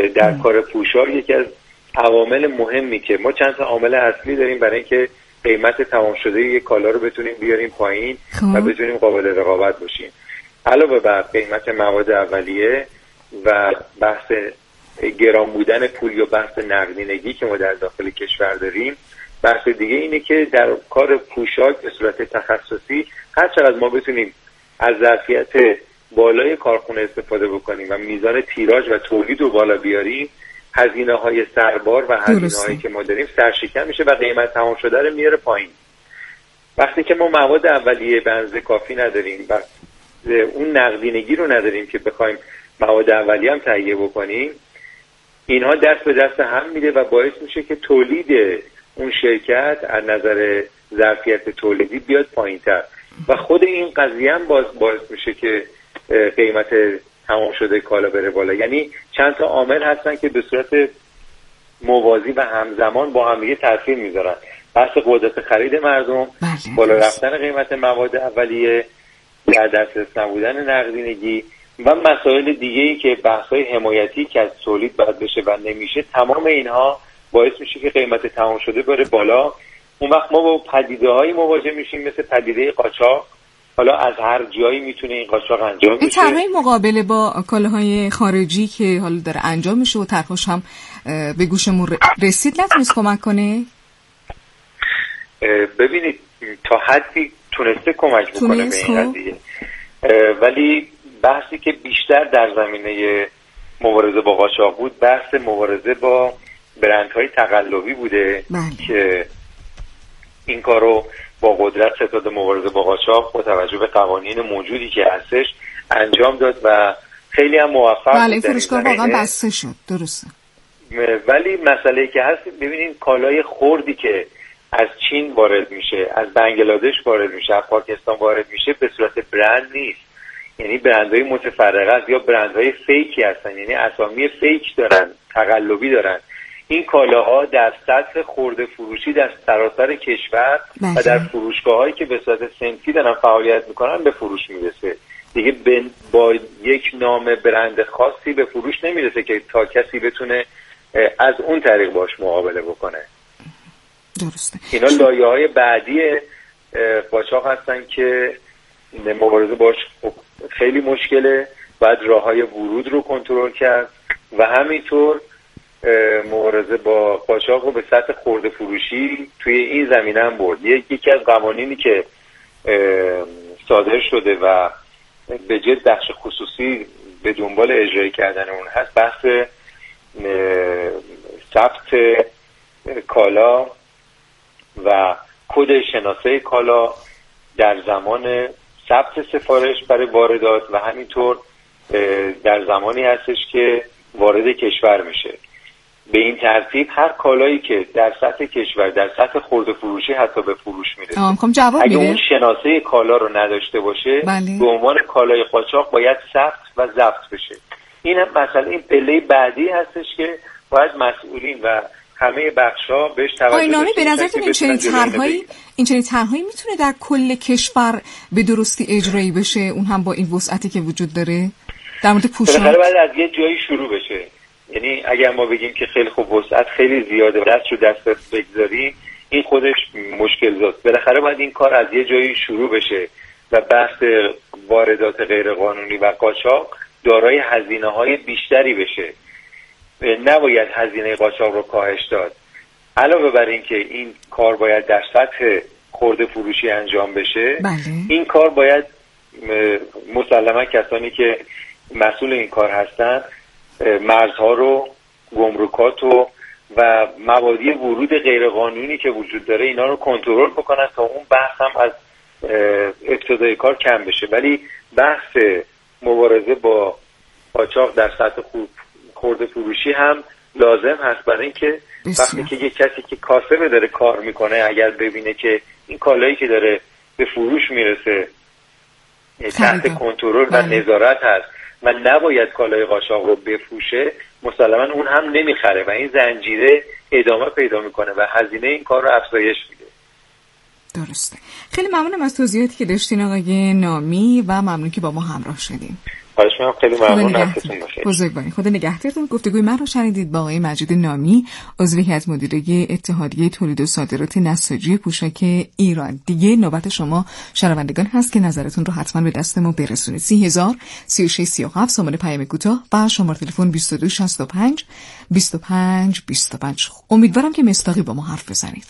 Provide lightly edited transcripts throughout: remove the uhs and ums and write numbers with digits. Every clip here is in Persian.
در کار پوشاک یکی از عوامل مهمی که ما چند تا عامل اصلی داریم برای اینکه قیمت تمام شده یک کالا رو بتونیم بیاریم پایین و بتونیم قابل رقابت باشیم. علاوه بر قیمت مواد اولیه و بحث گران بودن پول یا بحث نقدینگی که ما در داخل کشور داریم، بحث دیگه اینه که در کار پوشاک به صورت تخصصی هر چقدر ما بتونیم از ظرفیت بالای کارخونه استفاده بکنیم و میزان تیراژ و تولید رو بالا بیاریم، هزینه‌های سربار و هزینه‌هایی که ما داریم سرشکن میشه و قیمت تمام شده رو میاره پایین. وقتی که ما مواد اولیه به اندازه کافی نداریم و اون نقدینگی رو نداریم که بخوایم مواد اولیه هم تهیه بکنیم، اینها دست به دست هم میده و باعث میشه که تولید اون شرکت از نظر ظرفیت تولیدی بیاد پایین‌تر و خود این قضیه هم باعث میشه که قیمت تمام شده کالا بره بالا. یعنی چند تا عامل هستن که به صورت موازی و همزمان با هم دیگه تاثیر میذارن. بحث قدرت خرید مردم، بالا رفتن قیمت مواد اولیه، در دسترس نبودن نقدینگی و مسائل دیگه‌ای که بحث‌های حمایتی که از تولید باید بشه و نمیشه، تمام اینها باعث میشه که قیمت تمام شده بره بالا. اون وقت ما با پدیده‌هایی مواجه میشیم مثل پدیده قاچاق. حالا از هر جایی میتونه این قاچاق انجام بشه. این طرح‌های مقابله با کالاهای خارجی که حالا داره انجام میشه و طرحش هم به گوشمون رسید، نتونست کمک کنه؟ ببینید تا حدی تونسته کمک بکنه به این قضیه، ولی بحثی که بیشتر در زمینه مبارزه با قاچاق بود بحث مبارزه با برندهای تقلبی بوده که این کارو با قدرت ستاد مبارزه با قاچاق با توجه به قوانین موجودی که هستش انجام داد و خیلی هم موفق بود. بله، فروشگاه واقعا بسته شد. درسته. ولی مسئله‌ای که هست، ببینید کالای خردی که از چین وارد میشه، از بنگلادش وارد میشه، از پاکستان وارد میشه، به صورت برند نیست. یعنی برندهای متفرقه یا برندهای فیکی هستن، یعنی اسامی فیک دارن، تقلبی دارن. این کالاها در سطح خرده فروشی در سراسر کشور و در فروشگاهایی که به صورت صنفی دارن فعالیت میکنن به فروش میرسه. دیگه با یک نام برند خاصی به فروش نمیرسه که تا کسی بتونه از اون طریق باش مقابله بکنه. درسته. اینا لایه‌های بعدی قاچاق هستن که مبارزه باش خیلی مشکله. باید راههای ورود رو کنترل کرد و همینطور مبارزه با قاچاق رو به سطح خرده فروشی توی این زمینه هم برد. یکی از قوانینی که صادر شده و به جد بخش خصوصی به دنبال اجرایی کردن اون هست، بحث ثبت کالا و کد شناسه کالا در زمان ثبت سفارش برای واردات و همینطور در زمانی هستش که وارد کشور میشه. به این ترتیب هر کالایی که در سطح کشور، در سطح خرده فروشی حتی به فروش میرسه، اگه اون شناسه کالا رو نداشته باشه به عنوان کالای قاچاق باید ثبت و ضبط بشه. این هم مثلا این پله بعدی هستش که باید مسئولین و همه بخش‌ها بهش توجه کنند. به نظرتون این چنین طرحهایی میتونه در کل کشور به درستی اجرایی بشه، اون هم با این وسعتی که وجود داره در مورد پوشاک؟ باید از یه جایی شروع بشه. یعنی اگر ما بگیم که خیلی خوب وسعت خیلی زیاده و دست رو دست بگذاریم، این خودش مشکل زاست. بالاخره باید این کار از یه جایی شروع بشه و بحث واردات غیرقانونی و قاچاق دارای هزینه‌های بیشتری بشه. نباید هزینه قاچاق رو کاهش داد. علاوه بر این که این کار باید در سطح خرده فروشی انجام بشه، این کار باید مسلما کسانی که مسئول این کار هستن مرزها رو، گمرکات رو و مبادی ورود غیرقانونی که وجود داره اینا رو کنترل بکنن تا اون بحث هم از ابتدای کار کم بشه. ولی بحث مبارزه با قاچاق در سطح خرده فروشی هم لازم هست، برای اینکه وقتی که یک کسی که کاسبه داره کار میکنه اگر ببینه که این کالایی که داره به فروش میرسه تحت کنترل و نظارت هست و نباید کالای قاچاق رو بفروشه، مسلما اون هم نمیخره و این زنجیره ادامه پیدا میکنه و هزینه این کار رو افزایش میده. درسته. خیلی ممنونم از توضیحاتی که داشتین آقای نامی و ممنون که با ما همراه شدیم. خواهش می‌کنم. خیلی ممنون. وقتتون بخیر. بزرگوارین. خدا نگهدارتون. گفتگوی من رو شنیدید با آقای مجید نامی، عضو هیئت مدیره اتحادیه تولید و صادرات نساجی پوشاک ایران. دیگه نوبت شما شنوندگان هست که نظرتون رو حتما به دست ما برسونید. 30,000 36 37 سامانه پیام کوتاه و شماره تلفن 22 65 25 25. امیدوارم که مصداقی با ما حرف بزنید.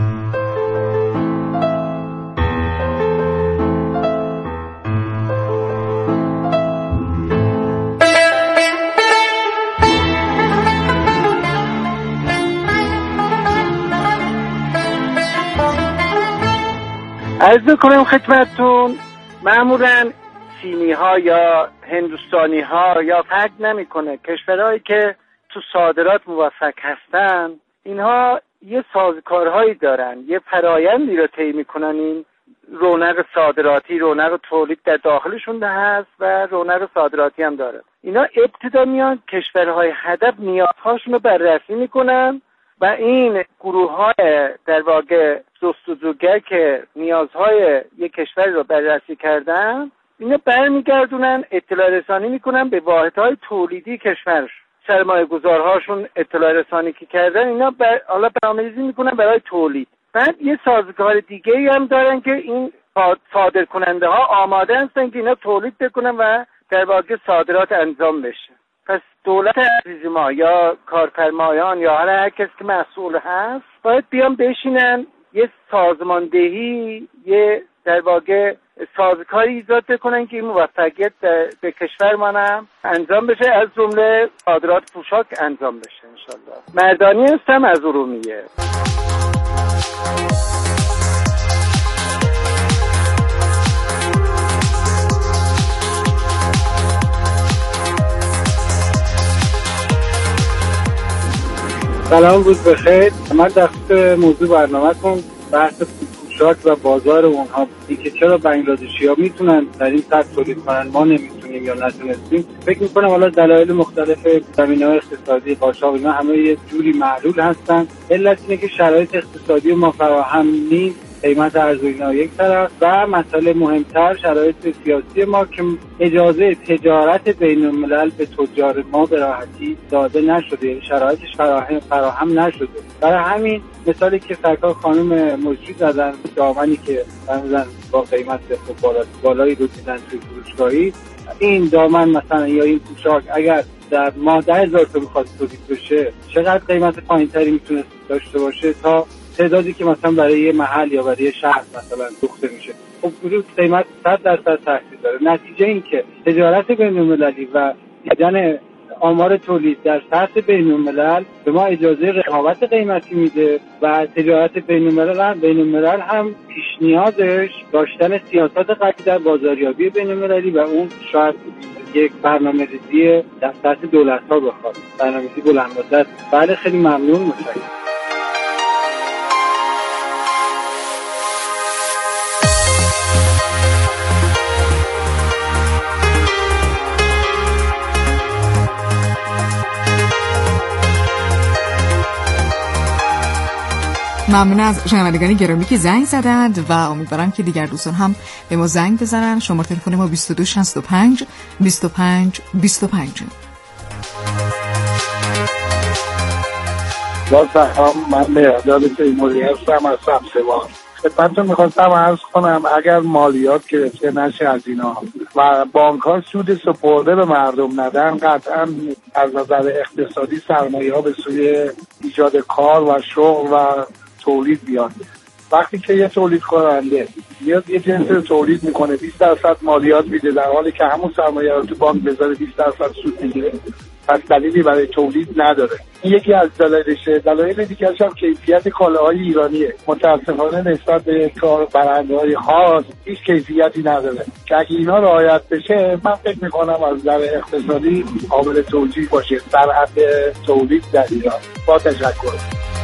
عرض می‌کنم خدمتتون، معمولاً چینی ها یا هندوستانی ها یا فرق نمی‌کنه، کشورهایی که تو صادرات موفق هستن اینها یه سازوکارهایی دارن، یه فرایندی رو طی می‌کنن. این رونق صادراتی، رونق تولید در داخلشون هست و رونق صادراتی هم داره. اینا ابتدا میان کشورهای هدف نیازهاشون رو بررسی می‌کنن و این گروه‌های در واقع جستجوگر که نیازهای یک کشور رو بررسی کردن، اینا برمیگردونن اطلاع رسانی میکنن به واحدهای تولیدی کشور. سرمایه گذارهاشون اطلاع رسانی که کردن، اینا حالا برنامه‌ریزی میکنن برای تولید. بعد یه سازگار دیگه‌ای هم دارن که این صادر کننده ها آماده هستن که اینا تولید بکنن و در واقع صادرات انجام بشه. پس دولت عزیز ما یا کارفرمایان یا هر کسی که مسئول هست باید بیان بشینن یه سازماندهی، یه در واقع سازوکاری ایجاد بکنن که این موفقیت به کشور منم انجام بشه، از جمله صادرات پوشاک انجام بشه انشالله. مردانی هستم از ارومیه. سلام، روز بخیر. من در خصوص موضوع برنامه‌تون بحث پوشاک و بازار اونها، اینکه چرا بنگلادشی‌ها میتونن در این سطح تولید کنن ما نمیتونیم یا نتونستیم، فکر میکنم حالا دلایل مختلف زمینه‌های اقتصادی قاچاق اینا همه یه جوری معلول هستن. علت اینه که شرایط اقتصادی ما فراهم نیست، قیمت ارز اینا یک طرف، و مسئله مهمتر شرایط سیاسی ما که اجازه تجارت بین الملل به تجار ما به راحتی داده نشده، یعنی شرایطش فراهم نشده. برای همین مثالی که سرکار خانم مجری زدن، دامنی که مثلا با قیمت بالایی رو دیدن توی فروشگاهی، این دامن مثلا یا این پوشاک اگر در ماه 10,000 تا بخواد تولید بشه، چقدر قیمت پایینتری میتونه داشته باشه تا تعدادی که مثلا برای یه محل یا برای یه شهر مثلا دوخته میشه. خب قیمت 100% تاثیر داره. نتیجه این که تجارت بین‌المللی و دیدن آمار تولید در سطح بین‌الملل به ما اجازه رقابت قیمتی میده و تجارت بین‌الملل هم پیش نیازش داشتن سیاست قوی در بازاریابی بین‌المللی و اون شاید یک برنامه‌ریزی در سطح دولت‌ها بخواد، برنامه‌ریزی بلندمدت. بله، خیلی ممنون، متشکرم. ممنون از شنوندگان گرامی که زنگ زدند و امیدوارم که دیگر دوستان هم به ما زنگ بزنن. شماره تلفن ما 22 65 25 25. سلام، من مهرداد تیموری هستم از سبزوار. خدمتتون میخواستم عرض کنم اگر مالیات گرفته نشه از اینا و بانک ها سود سپرده به مردم ندن، قطعا از نظر اقتصادی سرمایه ها به سوی ایجاد کار و شغل و تولید بیاد. وقتی که یه تولید کننده میاد یه جنس تولید میکنه 20% مالیات میده، در حالی که همون سرمایه رو تو بانک بذاره 20% سود میگیره، پس دلیلی برای تولید نداره. این یکی از دلایلشه. دلایل دیگرش هم کیفیت کالاهای ایرانیه. متاسفانه نسبت به برنده‌های خاص هیچ کیفیتی نداره که اگه اینا رعایت بشه من فکر میکنم از نظر اقتصادی قابل توجیه باشه صنعت تولید در ایران. با تشکر.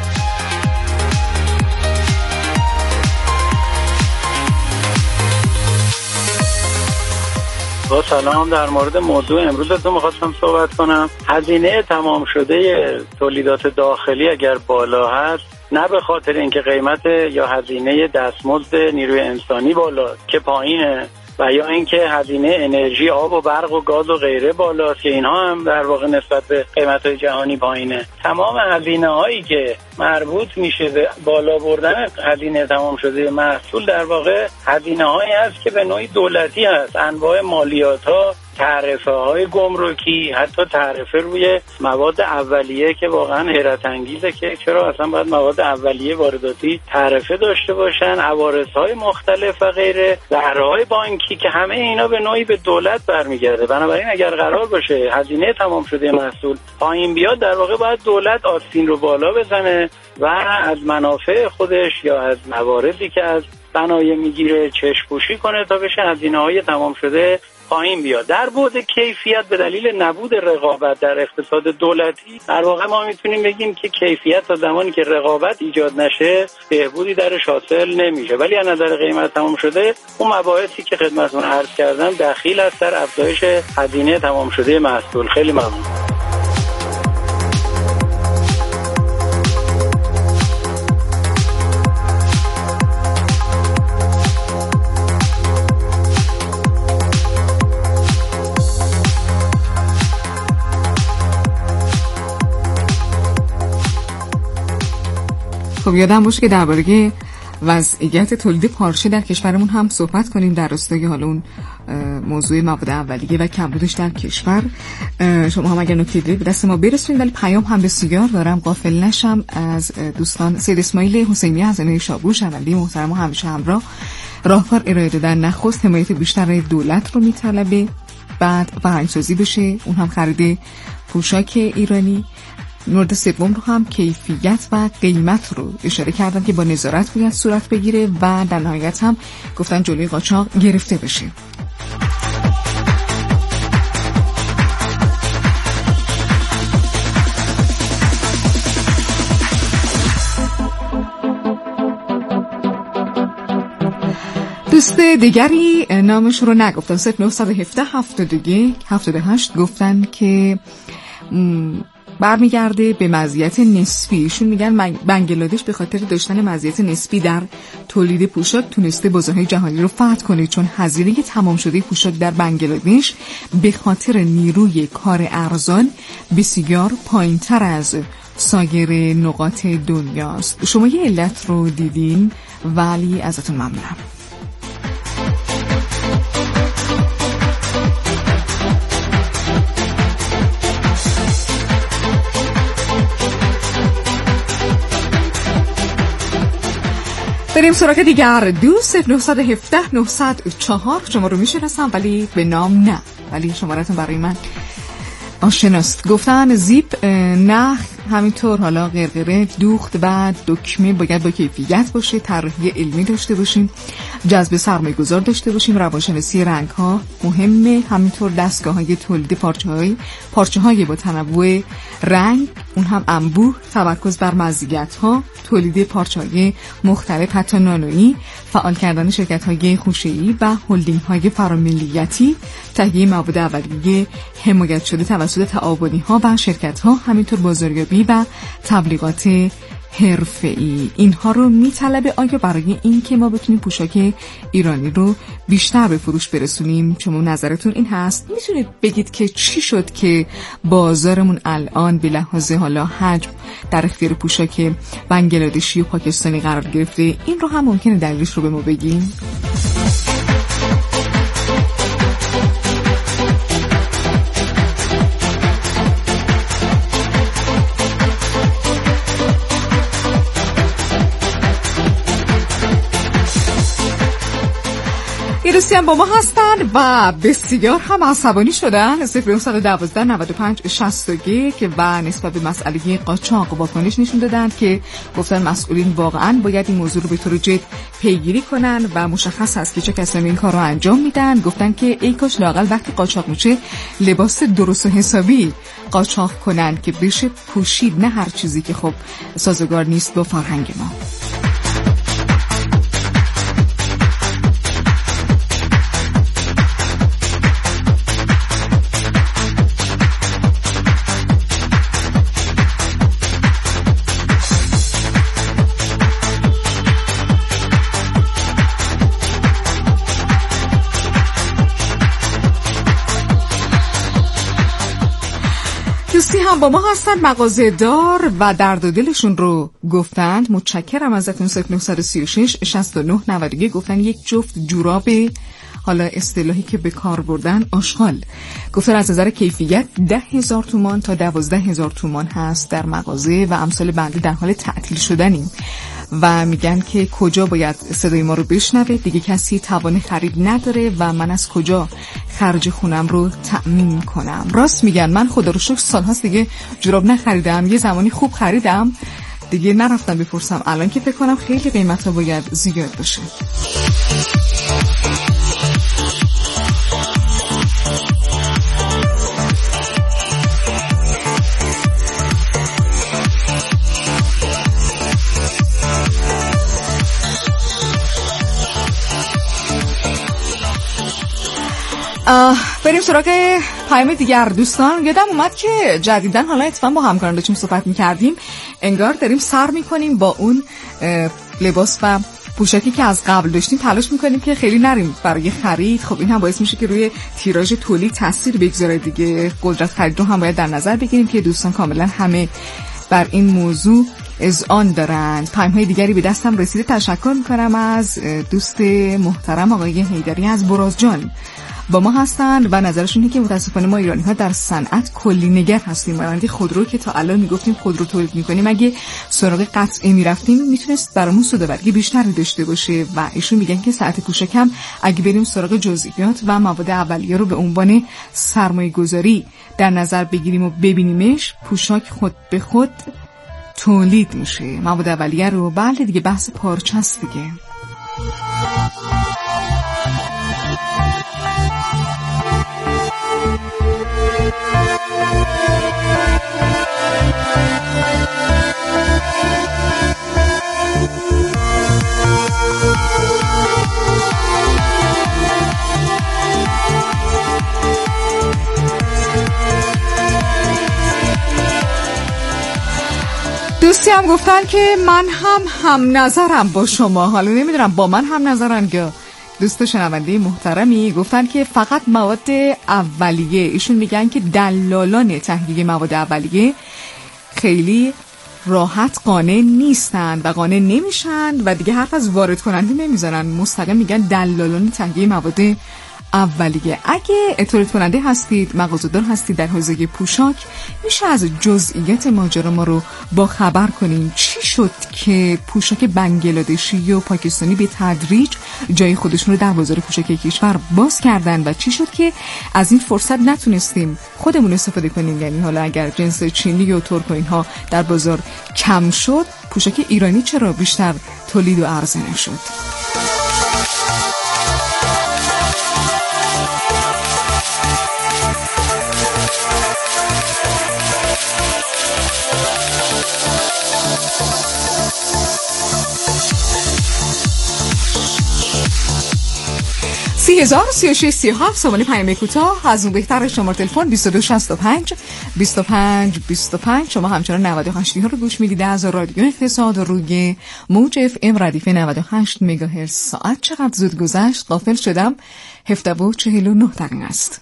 با سلام، در مورد موضوع امروزتون می‌خواستم صحبت کنم. هزینه تمام شده تولیدات داخلی اگر بالا هست، نه به خاطر اینکه قیمت یا هزینه دستمزد نیروی انسانی بالا که پایینه، و یا اینکه هزینه انرژی آب و برق و گاز و غیره بالاست که اینها هم در واقع نسبت به قیمت‌های جهانی پایینه. تمام هزینه‌هایی که مربوط میشه به بالا بردن هزینه تمام شده محصول در واقع هزینه‌هایی هست که به نوعی دولتی هست، انواع مالیات‌ها، تعرفه‌های گمرکی، حتی تعرفه روی مواد اولیه که واقعا حیرت انگیزه که چرا اصلا باید مواد اولیه وارداتی تعرفه داشته باشن، عوارض‌های مختلف و غیره، بهره‌های بانکی که همه اینا به نوعی به دولت برمیگرده. بنابراین اگر قرار باشه هزینه تمام شده محصول پایین بیاد، در واقع باید دولت آستین رو بالا بزنه و از منافع خودش یا از مواردی که از صنایع میگیره چشم‌پوشی کنه تا بشه هزینه‌های تمام شده پایین بیاد. در بعد کیفیت به دلیل نبود رقابت در اقتصاد دولتی در واقع ما میتونیم بگیم که کیفیت تا زمانی که رقابت ایجاد نشه بهبودی درش حاصل نمیشه، ولی از نظر قیمت تمام شده اون مباحثی که خدمتتون عرض کردم دخیل است در افزایش هزینه تمام شده محصول. خیلی ممنون. خب یادم باشه که درباره وضعیت تولید پارچه در کشورمون هم صحبت کنیم در راستای حالا اون موضوع مواد اولیه و کمبودش در کشور. شما هم اگر نکته دارید به دست ما برسونید، ولی پیام هم بسیار دارم، غافل نشم از دوستان. سید اسماعیل حسینی از نیشابور، شنونده محترم و همیشه همراه، راهکار ارائه دادن نخست حمایت بیشتر دولت رو میطلبه، بعد فرهنگسازی بشه، اون هم خرید پوشاک ایرانی. مورد سوم رو هم کیفیت و قیمت رو اشاره کردم که با نظارت باید صورت بگیره و در نهایت هم گفتن جلوی قاچاق گرفته بشه. دوست دیگری نامش رو نگفتن، 0917 78 گفتن که برمیگرده به مزیت نسبی. ایشون میگن بنگلادش به خاطر داشتن مزیت نسبی در تولید پوشاک تونسته بازارهای جهانی رو فتح کنه، چون هزینه تمام شده پوشاک در بنگلادش به خاطر نیروی کار ارزان بسیار پایینتر از سایر نقاط دنیاست. شما یه علت رو دیدین، ولی ازتون ممنونم. بریم سراغ دیگر دوست. 0917 904 شما رو میشناسم ولی به نام نه، ولی شمارتون برای من آشناست. گفتن زیپ نه، همینطور حالا قرقره، دوخت و دکمه باید با کیفیت باشه، طراحی علمی داشته باشیم، جذب سرمایه‌گذار داشته باشیم، روانشناسی رنگ‌ها مهمه، همینطور دستگاه‌های تولید پارچه‌های با تنوع رنگ، اون هم انبوه، تمرکز بر مزیت‌ها، تولید پارچه‌های مختلف حتی نانویی، فعال کردن شرکت‌های خوشه‌ای و هلدینگ‌های فراملیتی، تهیه مواد اولیه حمایت شده توسط تعاونی‌ها و شرکت‌ها، همینطور بازاریابی و تبلیغات حرفه‌ای. اینها رو میطلبه. آیا برای این که ما بتونیم پوشاک ایرانی رو بیشتر به فروش برسونیم، شما نظرتون این هست؟ میتونید بگید که چی شد که بازارمون الان به لحاظ حالا حجم در اختیار پوشاک بنگلادشی و پاکستانی قرار گرفته؟ این رو هم ممکنه دلیلش رو به ما بگین؟ دوستی هم با ما هستن و بسیار هم عصبانی شدن. 0912 95 61 و نسبت به مسئله قاچاق واکنش نشون دادن که گفتن مسئولین واقعا باید این موضوع رو به طور جد پیگیری کنن و مشخص هست که چه کسانی این کار رو انجام میدن. گفتن که ای کاش لااقل وقتی قاچاق میشه لباس درست و حسابی قاچاق کنن که بشه پوشید، نه هر چیزی که خب سازگار نیست با فرهنگ ما. دوستان با ما هستن، مغازه‌دار و درد و دلشون رو گفتند. متشکرم ازتون. 0936 69 91 گفتن یک جفت جوراب، حالا اصطلاحی که به کار بردن، آشغال. گفتن از نظر کیفیت 10,000 تومان تا 12,000 تومان هست در مغازه و امثال بنده در حال تعطیل شدنیم و میگن که کجا باید صدای ما رو بشنوه، دیگه کسی توان خرید نداره و من از کجا خرج خونم رو تأمین کنم. راست میگن، من خدا رو شکر سالهاست دیگه جوراب نخریدم. یه زمانی خوب خریدم دیگه نرفتم بپرسم، الان که فکر کنم خیلی قیمتا باید زیاد باشه. بریم سراغ پیام دیگر. دوستان یادم اومد که جدیدن حالا اتفاقا با همکاران داشتیم صحبت می‌کردیم، انگار داریم سر می‌کنیم با اون لباس و پوشاکی که از قبل داشتیم، تلاش می‌کنیم که خیلی نریم برای خرید. خب این هم باعث میشه که روی تیراژ تولید تاثیر بگذاره دیگه. قدرت خرید رو هم باید در نظر بگیریم که دوستان کاملا همه بر این موضوع اذعان دارند. پیام‌های دیگری به دستم رسیده. تشکر می‌کنم از دوست محترم آقای حیدری از برازجان، با ما هستند و نظرشون اینه که متاسفانه ما ایرانی ها در صنعت کلی نگر هستیم. مانند خودرو که تا الان میگفتیم خودرو تولید میکنیم، اگه سراغ قطعی میرفتیم میتونست برامون سودآوری بیشتری داشته باشه و ایشون میگن که ساعت کوچک هم اگه بریم سراغ جزئیات و مواد اولیه رو به عنوان سرمایه گذاری در نظر بگیریم و ببینیمش، پوشاک خود به خود تولید میشه. مواد اولیه رو بله دیگه، بحث پارچه است دیگه. دوستی هم گفتن که من هم نظرم با شما. حالا نمیدونم با من هم نظرن یا دوست شنونده محترمی. گفتن که فقط مواد اولیه، ایشون میگن که دلالان تهیه مواد اولیه خیلی راحت قانع نیستن و قانع نمیشن و دیگه حرف از وارد کننده نمیزنن، مستقیم میگن دلالان تهیه مواد اولیه. اگه تولید کننده هستید، مغازه‌دار هستید در حوزه پوشاک، میشه از جزئیات ماجرا ما رو با خبر کنین. چی شد که پوشاک بنگلادشی و پاکستانی به تدریج جای خودشون رو در بازار پوشاک کشور باز کردن و چی شد که از این فرصت نتونستیم خودمون استفاده کنیم؟ یعنی حالا اگر جنس چینی و ترک و اینها در بازار کم شد، پوشاک ایرانی چرا بیشتر تولید و عرضه نشد؟ هزار 36 37 سوال پیام کوتاه از اون بهتر شماره تلفن 2265 25 25. شما همچنان 98 ها رو گوش میدید از رادیو اقتصاد روی موج اف ام ردیف 98 مگاهرتز. ساعت چقدر زود گذشت، غافل شدم. 17:49 دقیقه است.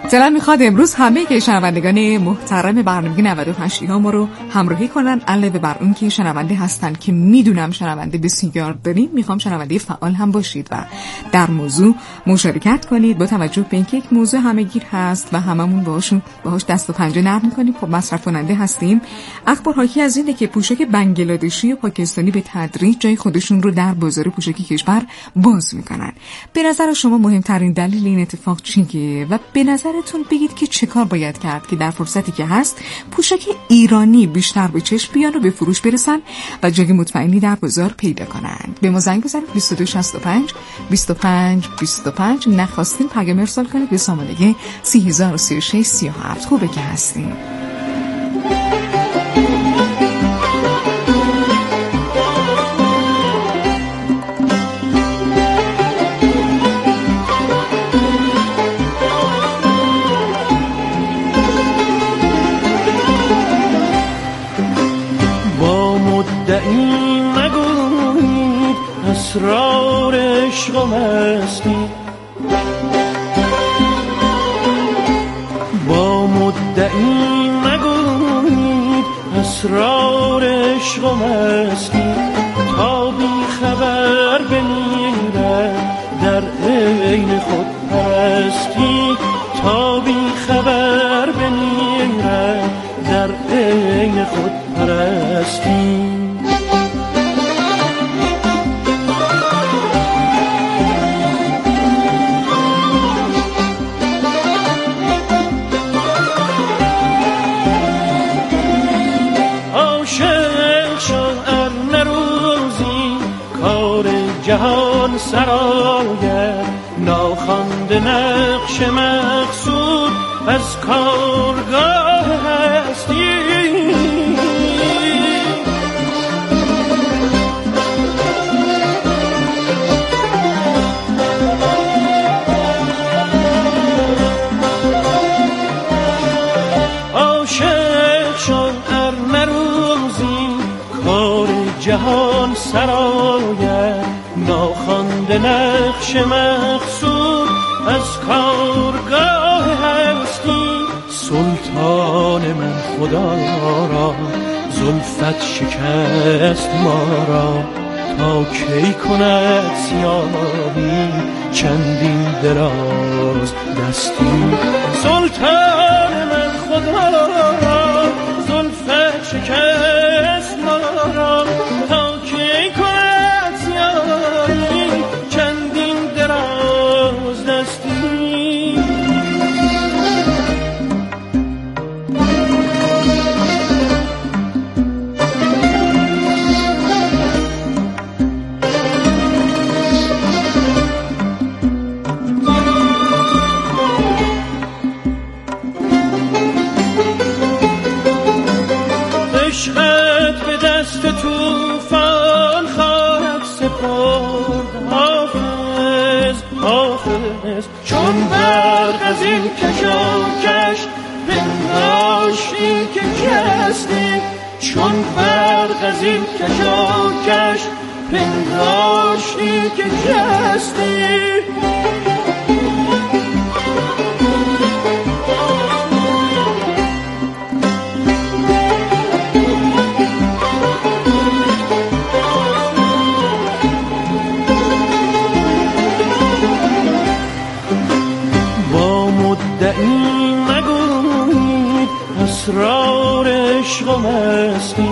دلم میخواد امروز همه که شنوندگان محترم برنامه 95 ها ما رو همراهی کنن، علاوه بر اون که شنونده هستن که میدونم شنونده بسیار داریم، میخوام شنونده فعال هم باشید و در موضوع مشارکت کنید. با توجه به اینکه یک موضوع همه‌گیر هست و هممون باهاش دست و پنجه نرم می‌کنیم، خب مصرف کننده هستیم. اخبار حاکی از اینه که پوشاک بنگلادشی و پاکستانی به تدریج جای خودشون رو در بازار پوشاکی کشور باز میکنن. به نظر شما مهمترین دلیل این اتفاق چیه و به نظرتون بگید که چه کار باید کرد که در فرصتی که هست پوشاک ایرانی بیشتر به چشم بیان و به فروش برسن و جای مطمئنی در بازار پیدا کنن؟ به ما زنگ بزنید 2265 25 25. نخواستین پیام ارسال کنید به شماره 3036 37. خوبه که هستیم. مدعی نگویید اسرار عشق و مستی، با مدعی نگویید اسرار عشق و مستی، تا بی خبر بمیرد در عین خود پرستی، تا بی خبر بمیرد در عین خود پرستی. عاشق شو ار نروزی کار جهان سراید، ناخوانده نقش مقصود از کارگاه هستی. عاشق شو ار نروزی کار جهان سراید، ناخوانده نقش مقصود از کارگاه هستی. سلطان من خدا را زلفت شکست ما را، تا کی کند سیاهی چندین دراز دستی. سلطان من خدا را زلفت شکست ما را، تا کی کند سیاهی چندین دراز دستی. عشقت به دست توفان خواهد سپرد حافظ حافظ، چون برق از این کشاکش پنداشتی که کستی، چون برق از این کشاکش پنداشتی که کستی. مدعی نگویید اسرار عشق و مستی،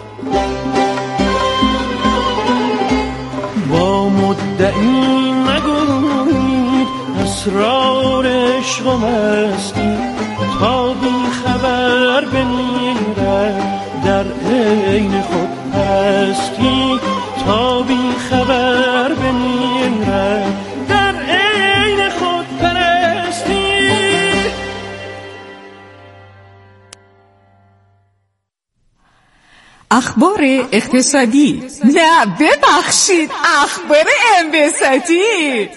با مدعی نگویید اسرار عشق و مستی، تا بی خبر بمیرد در عین خود پرستی، تا بی خبر بمیرد در عین خود پرستی. اخبار اقتصادی، نه ببخشید اخبار انبساطی.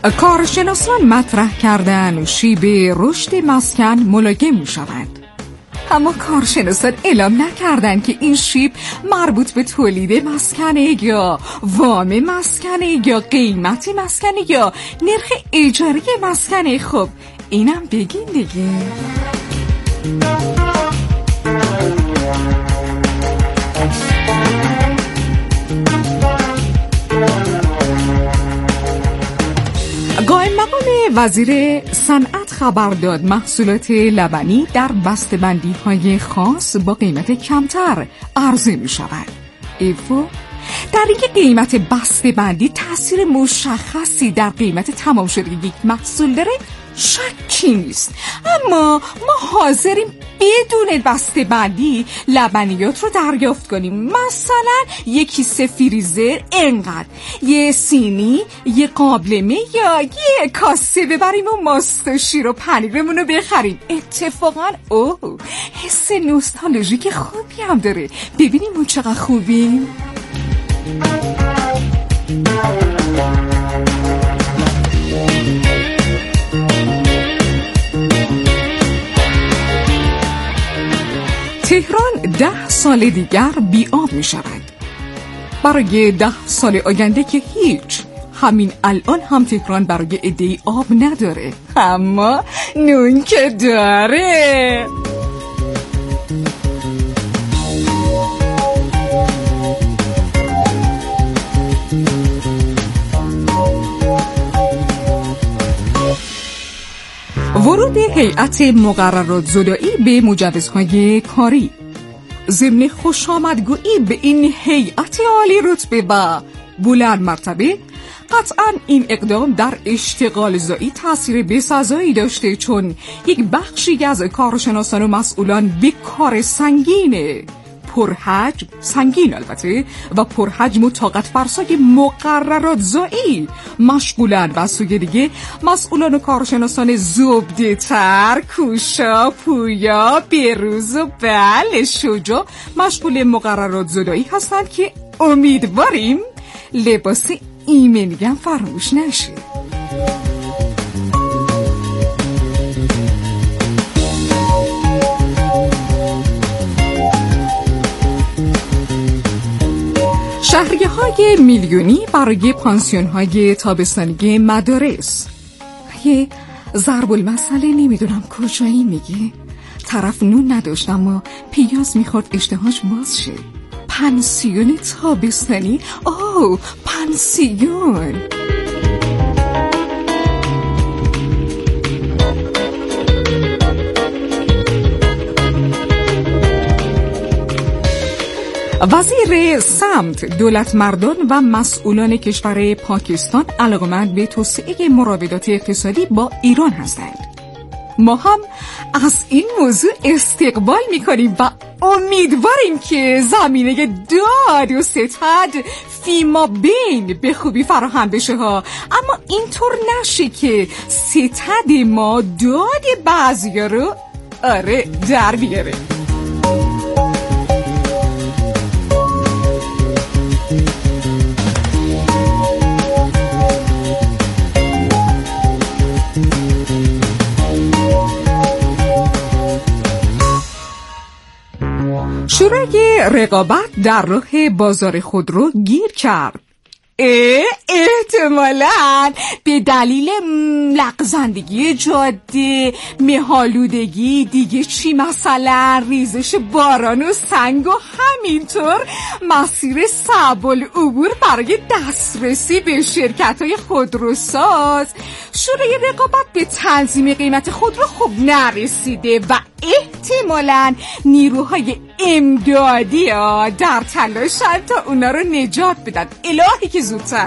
کارشناسان مطرح کردن شیب رشد مسکن ملایم می شود، اما کارشناسان اعلام نکردن که این شیب مربوط به تولید مسکنه یا وام مسکنه یا قیمت مسکنه یا نرخ اجاره مسکنه. خب اینم بگین دیگه. قائم مقام وزیر صنعت خبر داد محصولات لبنی در بسته‌بندی‌های خاص با قیمت کمتر عرضه می شود. ایفو در این قیمت بسته‌بندی تأثیر مشخصی در قیمت تمام شده یک محصول داره شکی نیست، اما ما حاضریم بدون بسته‌بندی لبنیات رو دریافت کنیم. مثلا یک کیسه فریزر انقدر، یه سینی، یه قابلمه یا یه کاسه ببریم و ماست و شیر و پنیرمون رو بخریم. اتفاقا حس نوستالژیک خوبی هم داره. ببینیم اون چقدر خوبیم. تهران 10 سال دیگر بی آب می شود. برای 10 سال آینده که هیچ. همین الان هم تهران برای عده‌ای آب نداره، اما نون که داره. ورود هیئت مقررات زدایی به مجوزهای کاری. ضمن خوشامدگویی به این هیئت عالی رتبه و بلند مرتبه، قطعاً این اقدام در اشتغال زایی تأثیر بسزایی داشته، چون یک بخشی از کارشناسان و مسئولان به کار سنگین البته و پرحجم و طاقت فرسای مقررات زایی مشغولن و سوی دیگه مسئولان و کارشناسان زبده تر، کوشا، پویا، بروز و شجاع مشغول مقررات زدایی هستند که امیدواریم لباس ایمنی هم فراموش نشه. شهریه‌های میلیونی برای پانسیون‌های تابستانی مدارس. یه ضرب المثل نمیدونم کجایی میگه. طرف نون نداشت اما پیاز میخورد اشتهاش باز شه. پنسیون تابستانی؟ پنسیون. وزیر سمت، دولت مردان و مسئولان کشور پاکستان علاقمند به توسعه مراودات اقتصادی با ایران هستند. ما هم از این موضوع استقبال می‌کنیم و امیدواریم که زمینه داد و ستد فیما بین به خوبی فراهم بشه ها، اما اینطور نشه که ستد ما داد بعضیا رو در بیاره. شورای رقابت در راه بازار خودرو گیر کرد. احتمالاً به دلیل لغزندگی جاده، مه‌آلودگی، دیگه چی، مثلا ریزش باران و سنگ و همینطور مسیر صعب العبور برای دسترسی به شرکت‌های خودروساز. شورای رقابت به تنظیم قیمت خودرو خوب نرسیده و احتمالاً نیروهای امدادی در تلاشن تا اونا رو نجات بدن. الهی که زودتر.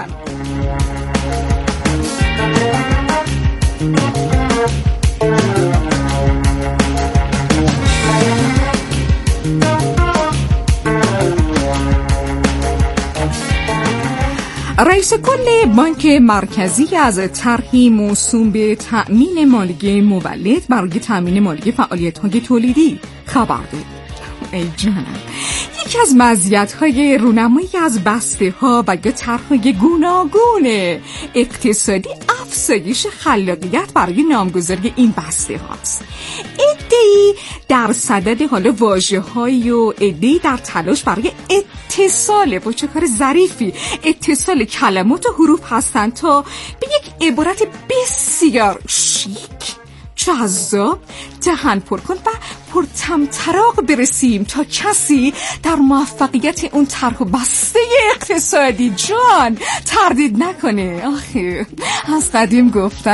رئیس کل بانک مرکزی از طرحی موسوم به تأمین مالی مولد برای تأمین مالی فعالیت‌های تولیدی خبر داد. ای جانم، یکی از مزیت‌های رونمایی از بسته‌ها و یا طرح‌های گوناگون اقتصادی افزایش خلاقیت برای نامگذاری این بسته‌هاست. عده‌ای در صدد حالا واژه‌هایی و عده‌ای در تلاش برای اتصال با چه کار ظریفی اتصال کلمات و حروف هستند تا به یک عبارت بسیار شیک، جذاب، دهن پرکن و پرطمطراق برسیم تا کسی در موفقیت اون طرح و بسته اقتصادی جان تردید نکنه. آخه از قدیم گفتن